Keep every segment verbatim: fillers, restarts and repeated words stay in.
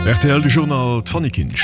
R T L Journal Tonikinsch.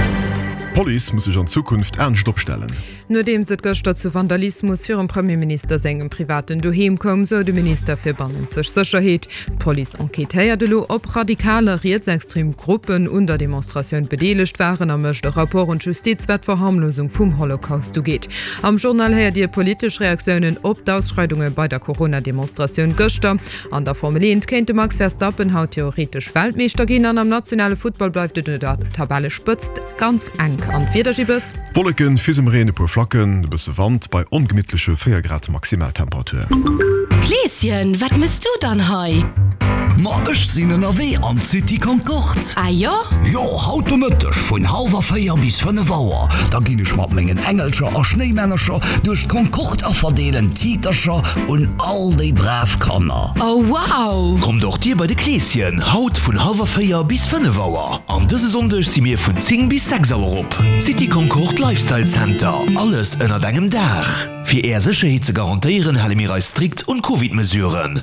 Police muss sich an Zukunft ernst opstellen. Nur dem se Göster zu Vandalismus für den Premierminister segem privaten Doheim kom, so de Minister für Balance Sicherheit. Police enquetéiert ob radikale rechtsextreme Gruppen unter Demonstration bedeligt waren, am möchte Rapport und Justizwertverharmlosung vom Holocaust du geht. Am Journal her die politische Reaktionen ob die Ausschreitungen bei der Corona-Demonstration Göster. An der Formel eins könnte Max Verstappen haut theoretisch Weltmeister gehen, an am nationale Football bleibt der Tabelle spitzt ganz eng. An Federschibes Wolken fisem Rene pur Flacken bis Wand bei ungemidtliche vier Grad Maximaltemperatur. Kläschen, wat misst du dann hei? Ma ech sinnen a weh an City Konkord. Ah ja? Ja, hautomatisch vun halber Feier bis fünf Uhr. Da ginn ich mat menggen Engelscher a Schneemännerscher durch Konkord a verdeelen Titerscher und all déi brav Kanner. Oh wow! Komm doch dir bei de Kläschen, haut vun halber Feier bis fünf Uhr. An dëse Sonntag si mir vun zehn bis sechs Uhr op. City Konkord Lifestyle Center. Alles ënner engem Dach. Fir er Sicherheit ze garantieren, halle mir strikt und Covid-Mesuren.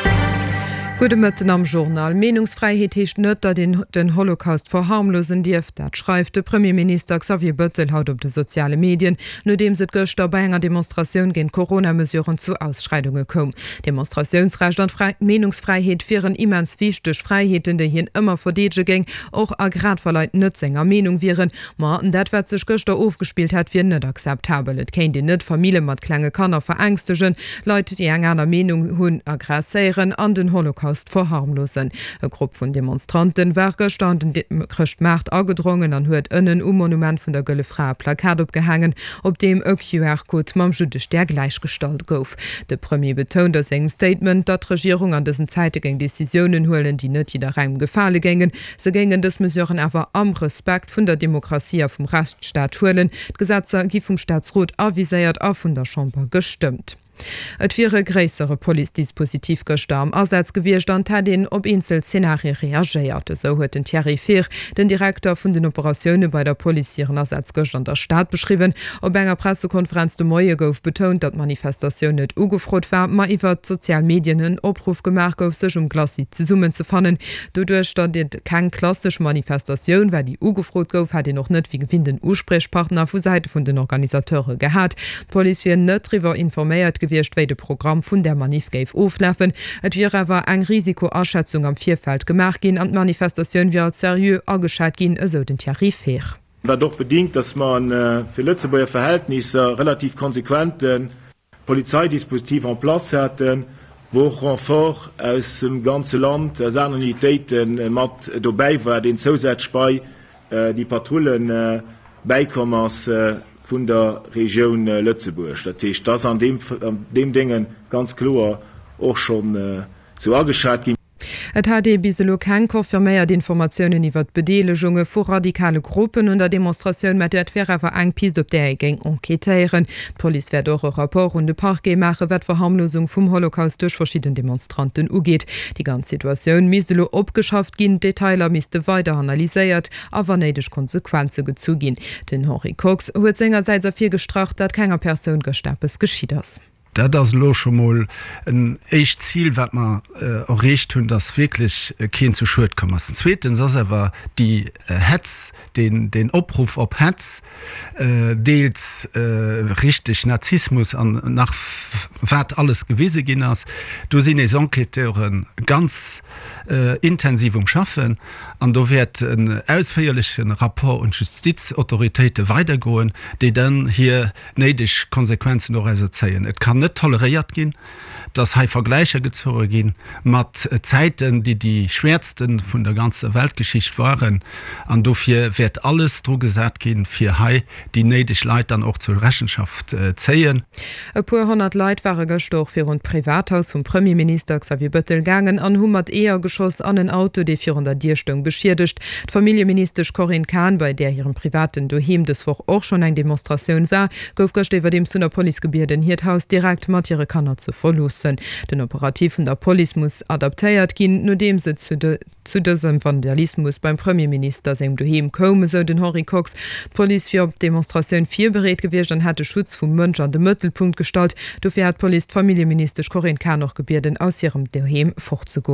Gute Mitten am Journal. Meinungsfreiheit hecht nicht, da den, den Holocaust verharmlosen darf. Das schreibt der Premierminister Xavier Bettel heute auf die sozialen Medien, nachdem es gestern bei einer Demonstration gegen Corona-Mesuren zu Ausschreitungen kam. Demonstrationsrecht und Fre Meinungsfreiheit wären immens wichtig. Freiheiten, die hier immer verdedigt gingen, auch gerade für Leute nicht seiner Meinung wären. Aber das, was sich gestern aufgespielt hat, wird nicht akzeptabel. Es kann die nicht Familien mit kleinen Kindern verängstigen, Leute, die eine andere Meinung haben, aggressieren an den Holocaust verharmlosen. E Gruppe von Demonstranten war gestanden Christ Macht angedrungen an huet ënnen um Monument vun der Gölle Frau Plakat opgehangen, op dem e Q R-Code mam Judech der gleichgestalt gouf. De Premier betont aus engem Statement, dat Regierung an dessen Zeite gegen Decisionen holen, die net jeder Reim gefale gängen. Se gingen des Mesuren awer am Respekt vun der Demokratie vum Rechtsstaat holen. Gesetzer gi vum Staatsrot aviséiert a vun der Chamber gestimmt. Et wäre gräsere Polizdispositiv gestorben. Ersatz gewircht an hat den op Insel-Szenario reagiert. So huet den Thierry Fehr, den Direktor von den Operationen bei der Polizieren Ersatz an der Staat beschrieben. Op enger Pressekonferenz de Moie gouf betont, dat Manifestation net ugefrot war, ma iwwer Sozialmedien einen Opruf gemacht gouf sech um Klassi zu summen zu fannen. Dodurch dat dit kein klassisch Manifestation, weil die ugefrot gouf, hat noch net wie gewinn den Ursprechpartner vu Seite von den Organisateure gehabt. Polizei net drüber informiert gewircht, weil de Programm vun der Manif geif auflaufen. Et wäre war eng Risikoerschätzung am Vierfeld gemacht gin an Manifestation wie serieux angeschaltet gin, eso den Tarif her. War doch bedingt, dass man äh, für Lützeburger Verhältnisse äh, relativ konsequenten Polizeidispositiv en Platz hatten, wo Renfort aus dem ganzen Land äh, Unitäten äh, mat dabei war, den zusätzlich bei äh, die Patrouillen äh, beikommen äh, von der Region äh, Lützeburg. Das ist das an dem, an dem Dingen ganz klar auch schon äh, so angeschaut ging. Et hat e biselo kein konfirméiert Informationen iwwer Bedelegungen vor radikale Gruppen und der Demonstration mat etwer eng Pi op der gang enquetéieren. Police werd doch rapport und de Parke mache wat Verharmlosung vum Holocaust durch verschiedene Demonstranten ugeht. Die ganze Situation miselo opgeschafft gin, Detailer miste weiter analyséiert, awer neidech Konsequenze gezugin. Den Henry Cox huet sengerseits afir gestracht, dat keiner Person gestapes geschieht ass. Da das lo schon mal ein echt Ziel, wat man äh, erreicht hun, das wirklich äh, kein zu Schuld kommen. Zweitens, das war die äh, Hetz, den, den Opruf op Hetz, äh, deels äh, richtig Narzissmus an nach wat alles gewesen gehen ist. Du sind die Enqueteuren ganz äh, intensiv umschaffen, und da wird ein ausführlichen Rapport und Justizautoritäten weitergehen, die dann hier neidisch Konsequenzen noch erzählen. Es kann nicht toleriert gehen, dass hai Vergleiche gezogen gehen mit Zeiten, die die schwersten von der ganzen Weltgeschichte waren. Und dafür wird alles so gesagt gehen für hai, die neidisch Leute dann auch zur Rechenschaft äh, ziehen. Ein paar hundert Leute waren gestorben für ein Privathaus vom Premierminister Xavier Bettel gegangen, an hundert eher geschoss an ein Auto, die für der Dierstung beschädigt. Die Familienminister Corinne Kahn, bei der ihrem privaten Doheim das vor auch schon eine Demonstration war, gouf gestern über dem Sunner Polizegebiet in Hirthaus direkt mit ihre Kanner zu verlosen. Den Operativ von der Police muss adaptiert gehen, nur dem sie zu, de, zu diesem Vandalismus beim Premierminister seinem Doheim kommen, so den Henry Cox. Die Police für Demonstration vier berät gewesen, dann hatte Schutz vom Mensch an den Mittelpunkt gestellt. Dafür hat Police Familienminister Corinne Kahn noch gebeten, aus ihrem Doheim fortzugehen.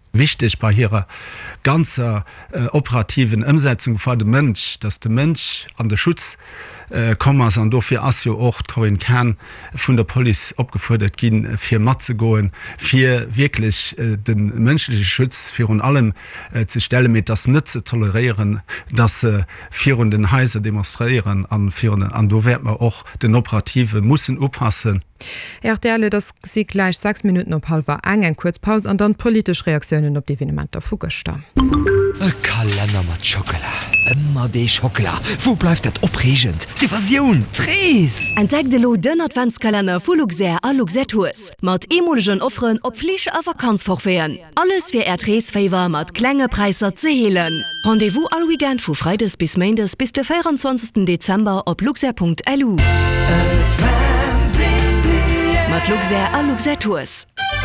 wichtig bei ihrer ganzer äh, operativen Umsetzung vor dem Mensch, dass der Mensch an der Schutz äh, kommmers an dofir asio ocht Corin Kern vun der Poli opgefordert gin fir Matze goen, fir wirklich äh, den menschliche Schutz fir un allem äh, zu stellen mit das Nütze tolerieren, dass äh, vir und den Heise demonstrieren an an do werd man auch den operative mussssen oppassen. Erle, dass sie gleich sechs Minuten op halb war eng en Kurzpaus an dann politisch Reaktionen op die Evenement der Fugerstar. E Kalender mat Schokolade. Immer de Schokolade. Wo bleibt dat opregent? Die Version Tries. Entdeck de lo den Adventskalender vu Luxair a Luxairtours. Mat emolegen Offeren op Fliech a Vakanzforfeen. Alles fir Erdreesfavor mat klenge Preiser ze heelen. Rendezvous all weekend vu Freides bis Maindes bis de vierundzwanzigsten Dezember op luxair punkt l u. Mat Luxair a Luxairtours.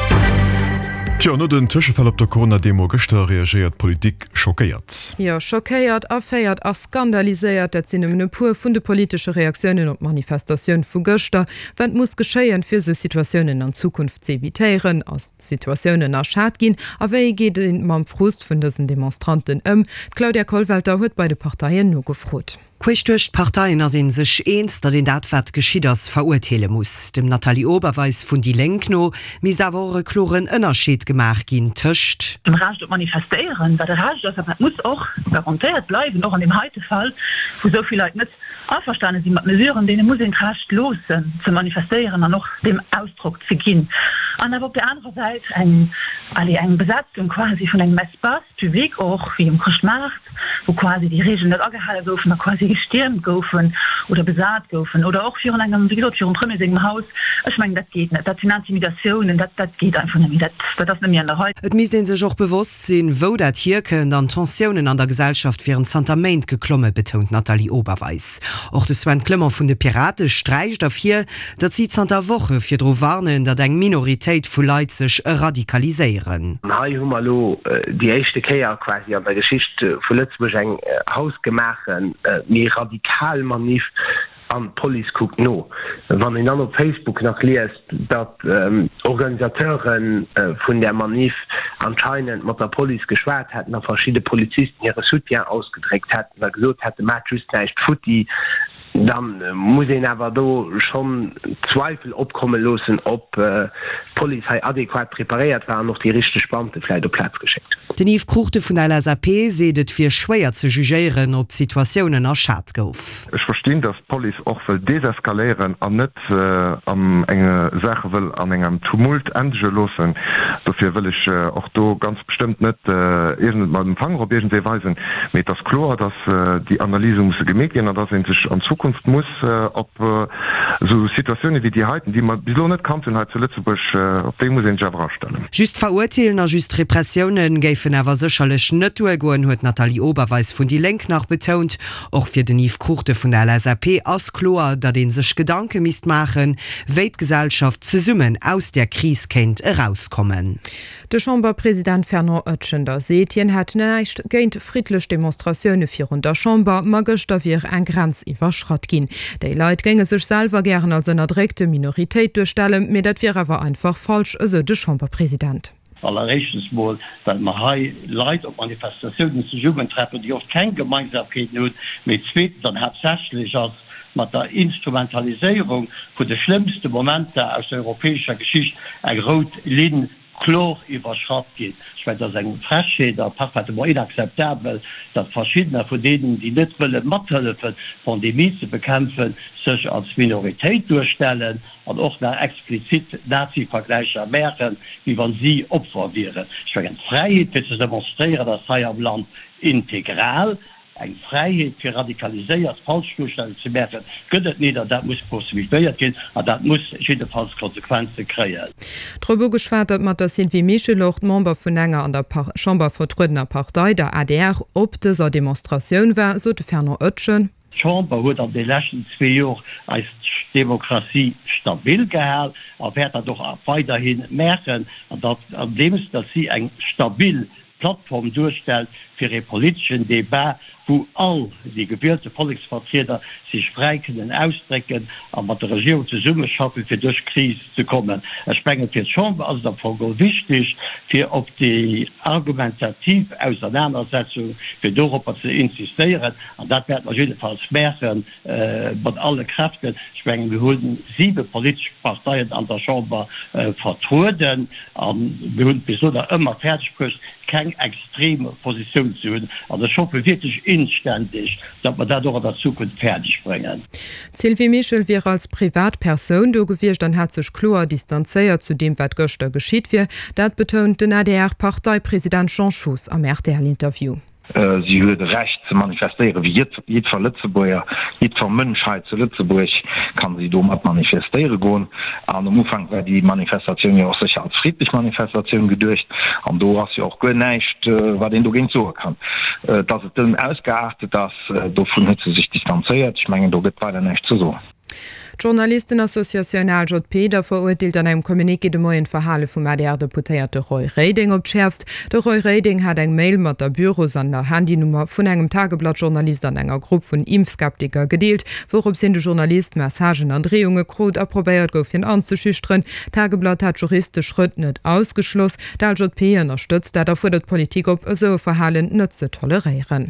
Tja, no den Tischefall op der Corona-Demo gestern reagiert Politik schockiert. Ja, schockiert, afeiert, a skandalisiert, dat sinn um pur vun de politische Reaktionen op Manifestationen vu Göster, wenn muss geschéien fir so Situationen an Zukunft zu evitieren, aus Situationen erschad gin, aéi geht den mam Frust vun dessen Demonstranten ëm. Claudia Kohlwelter huet bei de Parteien no gefrot. Quecht Parteien ersinn sech eens, dat den Datwert geschieders verurteile muss. Dem Nathalie Oberweis vun die Lenkno mis da wore kloren ënnerscheet gemach gin töcht. Dem Recht op manifestieren, der Recht muss auch garantiert bleiben, noch an dem Heitefall, wo so viel Leute net verstanden sie mat mesureuren, denen muss den Recht losen zu manifestieren an noch dem Ausdruck zu gin. An auf der anderen Seite eng alle eng Besatzung quasi von eng Messpasspublik auch wie im Koschmacht, wo quasi die Regeln net agehalten goufen, quasi gestirnt goufen oder besat goufen oder auch für engem Primigen Haus. Ich mein, dat geht net. Dat sind Intimidationen, dat, dat geht einfach nicht. Dat, dat ist an der Heute. Et mis den sech auch bewusst sinn, wo dat Hirken an Tensionen an der Gesellschaft fir ein Sentiment geklomme, betont Nathalie Oberweis. Auch de Sven Klemmer vun de Pirate streicht auf hier, dat sie an der Woche fir dro warnen, dat eng Minoritéit vu Leiit sech radikaliseieren. Hai humalo die echte Käier quasi an der Geschichte vu Lützburg eng Hausgemachen mir radikal manif an Poli guckt no. Wann in an Facebook nach liest, dat ähm, Organisateuren äh, vun der Manif anscheinend mat der Poli geschwert hat, nach verschiedene Polizisten ihre Sutja ausgedreckt hat, gesot hat mat just nicht Futti, dann äh, muss ich aber do schon Zweifel opkommen losen, ob äh, Polizei adäquat präpariert war, noch die richtige Spannte vielleicht auf Platz geschickt. Den Yves Kruchte von der L S A P sedet fir schwer zu jugieren, ob Situationen erschad gouf. Ich verstehe, dass Poli auch will deseskalieren an net äh, am enge Sache will an engem Tumult engelosen. Dafür will ich äh, auch do ganz bestimmt net äh, mal den Fangrobegen weisen mit das Chlor, dass äh, die Analyse muss gemegin, dass in sich an Zukunft muss äh, ob äh, so Situationen wie die halten, die man bis net kannten zu Lützeburg äh, auf dem muss ich stellen. Just verurteilen a just Repressionen geifen awer secherlech net goen huet Nathalie Oberweis vun die Lenk nach betont, och fir den Yves Kruchte vun der L S A P as Chlor, dat den sech Gedanke mist machen, wéit Gesellschaft ze summen aus der Krise kennt herauskommen. De Chamberpräsident Fernand Oetschender Setien hat neicht géint friedlech Demonstrationioune fir run der Chamber magster wie en Grenz iwwerschrott gin. Dei Leiit gänge sech selber gern als ennner drekte Minoritéit durchstellen, mir dat wir awer einfach falsch eso de Chamberpräsident. Allerrechtens wohl, dat ma hai Leiit op Manifestationen zu Jugendtreppe, die oft kein Gemeinsamkeit not, mit zweet dann tatsächlich als mat der Instrumentalisierung vu de schlimmste Momente aus der europäischer Geschichte eng rot Liden Chlor überschrott geht. Ich meine, das ein Frasche, der parfaitement inakzeptabel, dass verschiedene von denen, die nicht wollen, Mathelfen, Pandemie zu bekämpfen, sich als Minorität durchstellen und auch nach explizit Nazi-Vergleiche merken, wie wenn sie Opfer wären. Ich meine, Freiheit zu demonstrieren, das sei am Land integral, eng Freiheit für radikalisiert Falschstellen zu merken, gëtt nie, dat muss possibilitéiert gin, a dat muss jedenfalls Konsequenzen kreieren. Trobo geschwertet mat das sind wie Michelocht Member vun enger an der Chamber vertrudener Partei der A D R op deser Demonstrationun war so de ferner Ötschen. Chamber huet an de lächen zwei Joer als Demokratie stabil gehalt, a werd er doch weiterhin merken, dat an dem dat sie eng stabil Plattform durchstellt für den politischen Debat wo all die gewählte Volksvertreter sich streiken und ausstrecken, aber der Regierung zu Summe schaffen, für durch Krise zu kommen. Es sprengt jetzt schon, also davon wichtig, für auf die argumentativ Auseinandersetzung für Europa zu insistieren. Und das wird man jedenfalls merken, äh, mit alle Kräfte sprengen wir holen sieben politische Parteien an der Chambre äh, vertruden. Um, wir haben bis da immer fertig spricht, keine extreme Position zu haben. Also schon wirklich inständig, dass wir dadurch in der Zukunft fertig bringen. Sylvie Michel wäre als Privatperson, du gewircht dann hat sich klar distanziert zu dem, was gestern geschieht wird. Das betont den A D R-Parteipräsident Jean Schuss am R T L-Interview. Sie hue recht zu manifestieren wie ver Lützeburger ver Mnschheit zu Lützeburg kann sie dom ab manifestieren go an dem Umfang war die Manifestation ja auch sicher als friedlich Manifestation gedurcht an du hast ja auch geneicht war den du ging so kann dass es dann ausgeachtet dass davon hätte sich distanziert ich mengen du gibt weiter nicht zu so. Journalistenassoziation L J P der verurteilt an einem Kommuniqué de moien Verhale vum A D R-Deputéierte Roy Reding opschärfst. De Roy Reding hat eng Mail mat der Büros an der Handynummer vun engem Tageblattjournalist an enger Gruppe vun Impfskeptiker gedeelt, worup sinn de Journalist Messagen an Drehunge krot approbéiert gouf hin anzuschüchtren. Tageblatt hat juristisch Schritt net ausgeschloss. Der L J P unterstützt dat dafür dat Politik op so Verhalen nëtze tolerieren.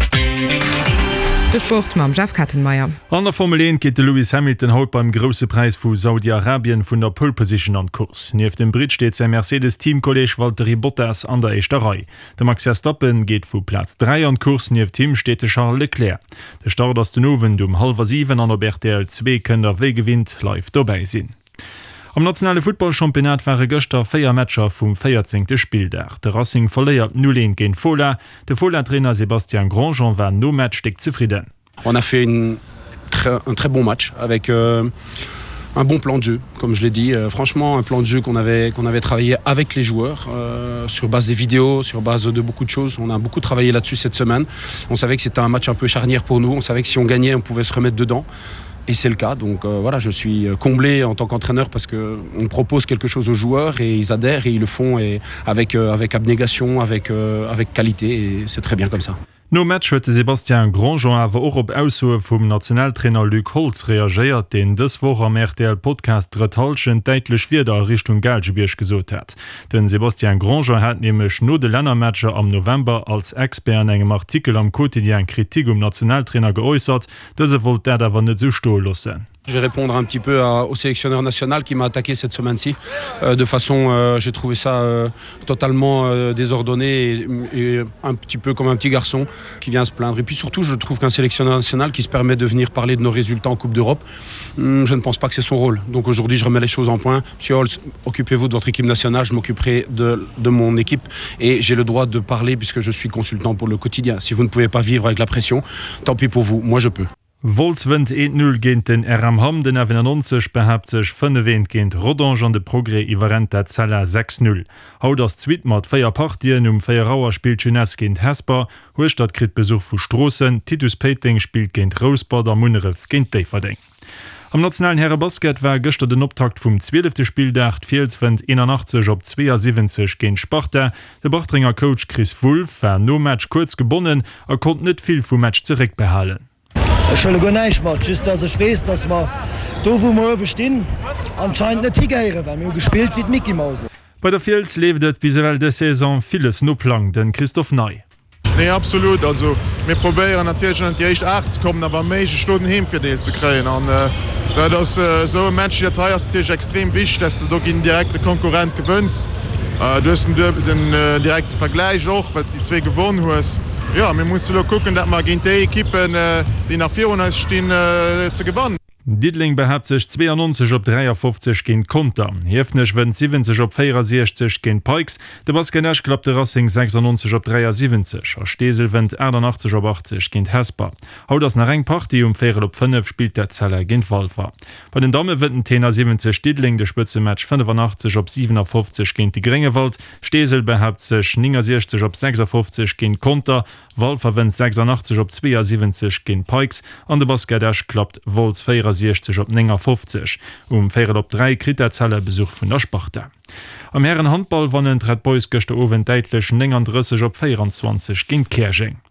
Sport mam Jeff Kattenmeier. An der Formel eins geht Lewis Hamilton haut beim grosse Preis vu Saudi-Arabien vun der Pole Position an Kurs. Nief dem Brit steht sein Mercedes-Teamkolleg Valtteri Bottas an der Eachterei. Der Max Verstappen geht vu Platz drei an Kurs nief Team steht Charles Leclerc. Der Start aus den Owen um halb sieben an der R T L zwei können der We gewinnt live dabei sinn. Am nationale Footballchampionat waren Göster Feier Matscher vum vierzehnten Spieldach. Der Racing verleiert null eins gegen Fola. Der Fola-Trainer Sébastien Grandjean war no Match stick zufrieden. On a fait une, un très bon match avec euh, un bon plan de jeu, comme je l'ai dit. Euh, franchement, un plan de jeu qu'on avait, qu'on avait travaillé avec les joueurs, euh, sur base des vidéos, sur base de beaucoup de choses. On a beaucoup travaillé là-dessus cette semaine. On savait que c'était un match un peu charnière pour nous. On savait que si on gagnait, on pouvait se remettre dedans. Et c'est le cas, donc euh, voilà, je suis comblé en tant qu'entraîneur parce qu'on propose quelque chose aux joueurs et ils adhèrent et ils le font et avec, euh, avec abnégation, avec, euh, avec qualité et c'est très bien comme ça. No Match huete Sebastian Grandjean awer och op Ausue vum Nationaltrainer Luc Holz reagiert, den dës woch am R T L Podcast Retalschen deitlech wieder Richtung Gelgebiersch gesot hat. Den Sebastian Grandjean hat nemech no de Lännermatscher am November als Expert engem Artikel am Quotidien Kritik um Nationaltrainer geäußert, dëse wollt dat awer net so sto lossen. Je vais répondre un petit peu à, au sélectionneur national qui m'a attaqué cette semaine-ci. Euh, de façon, euh, j'ai trouvé ça euh, totalement euh, désordonné et, et un petit peu comme un petit garçon qui vient se plaindre. Et puis surtout, je trouve qu'un sélectionneur national qui se permet de venir parler de nos résultats en Coupe d'Europe, hum, je ne pense pas que c'est son rôle. Donc aujourd'hui, je remets les choses en point. Monsieur Holz, occupez-vous de votre équipe nationale, je m'occuperai de, de mon équipe et j'ai le droit de parler puisque je suis consultant pour le quotidien. Si vous ne pouvez pas vivre avec la pression, tant pis pour vous, moi je peux. Volkswind eins null géint den R M Ham den neunundneunzig behabt sech fënneweent géint Rodange an de Progré iwwerent der Zeller sechs null. Haut ass Zwiit mat féier Partien um Féierauer spielt Chinas géint Hesper, Hoestadt krit Besuch vu Strossen, Titus Peting spielt géint Rosbar der Munneref géint Déiferdeng. Am nationalen Herrebasket war gëster den Optakt vum zwölfte Spieldach Vielswend einundachtzig op zweiundsiebzig géint Sparta. De Bachtringer Coach Chris Wolf war no Match kurz gewonnen, er kont net vill vum Match zerek behalen. Schëlle go neich mat just as sech wees, dats ma do wo mowe stinn anscheinend net Tigeriere, wenn mir gespielt wie d Mickey Mause. Bei der Fils levet bisewel de Saison vieles noplan den Christoph Ney. Nee, absolut, also mir probéieren natürlich acht kommen, awer méige Stunden hemfir ze kreien an äh, das, äh, so Mensch der Teilierstich extrem wichtig, dass du gin direkte Konkurrent gewënst. Äh, du den, den äh, direkte Vergleich auch, weil die zwei gewonnen hues. Ja, mir muss gucken, dat man gegen die Ekippen, äh, die nach vier stehen, äh, zu gewonnen. Diedling behabt sich zweiundneunzig op dreiundfünfzig gegen Konter. Hiefnech wenn siebzig op vierundsechzig gegen Pikes, de Baskenech klappte Racing sechsundneunzig op dreiundsiebzig, a Stesel wenn einundachtzig op achtzig gegen Hesper. Haut das nach eng Party um Fere op fünf spielt der Zeller gegen Wolfer. Bei den Dame wird Tenner siebzig Diedling de Spitzematch fünfundachtzig op siebenundfünfzig gegen die Grengewald, Stesel behabt sich neunundsechzig op sechsundfünfzig gegen Konter, Wolfer wenn sechsundachtzig op zweiundsiebzig gegen Pikes, an de Baskenech klappt Wolz vierundsechzig op fünfzig. Um Féier op drei krit der Zeller Besuch vun der Sparte. Am Herren Handball wannen Red Boys gëchte Owen deitlech neununddreißig op vierundzwanzig gin Kerching.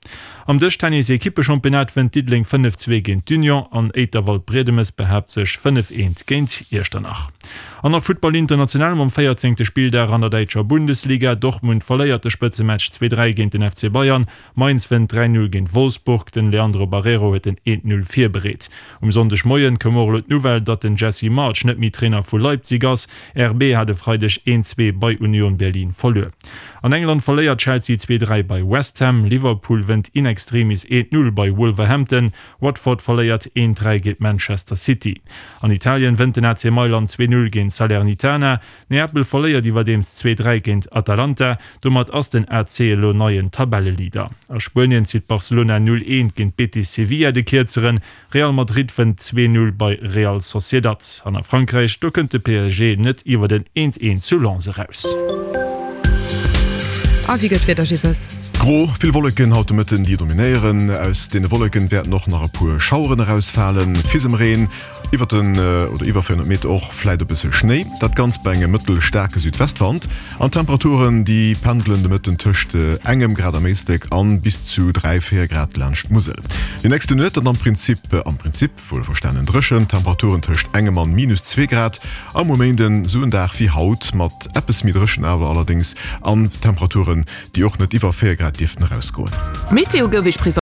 Am Dech Tennis Ekippe schon benat wenn Diedling fünf zwei gegen Union an Eterwald Bredemes behabt sich fünf eins gegen Ersternach. An der Football international am vierzehnte Spiel der an der Deutscher Bundesliga Dortmund verleierte Spitzematch zwei drei gegen den F C Bayern, Mainz wenn drei null gegen Wolfsburg, den Leandro Barrero hat den eins null vier berät. Um Sonntag Moien kommen Nouvelle, dat den Jesse March net mit Trainer vu Leipzigers, R B hatte Freitag eins zwei bei Union Berlin verloren. An England verleiert Chelsea zwei drei bei West Ham, Liverpool wennt in extremis eins null bei Wolverhampton, Watford verleiert eins drei gegen Manchester City. An Italien wennt den A C Mailand zwei null gegen Salernitana, Neapel verleiert iwwer dems zwei drei gegen Atalanta, dummer ass den A C lo neuen Tabellelieder. A Spanien zieht Barcelona null eins gegen Betis Sevilla de Kirzeren, Real Madrid wennt zwei null bei Real Sociedad. An Frankreich do könnte P S G net iwwer den eins eins zu Lens raus. Gro viel Wolken haut mitten die dominieren aus den Wolken werden noch nach pur Schauren herausfallen fiesem Rehen über den äh, oder über vierhundert Meter auch vielleicht ein bisschen Schnee das ganz bei mittelstärke Südwestwand an Temperaturen die pendelnde mit den Tischchte engem Grad mäßig an bis zu drei vier Grad Land Musel. Die nächste Nöte dann am Prinzip äh, am Prinzip voll verstanden drschen Temperaturen Tischcht engem an minus zwei Grad am Momenten so Dach wie Haut mit etwas mit aber allerdings an Temperaturen die auch nicht über vier Grad Diften rausgehen. Meteo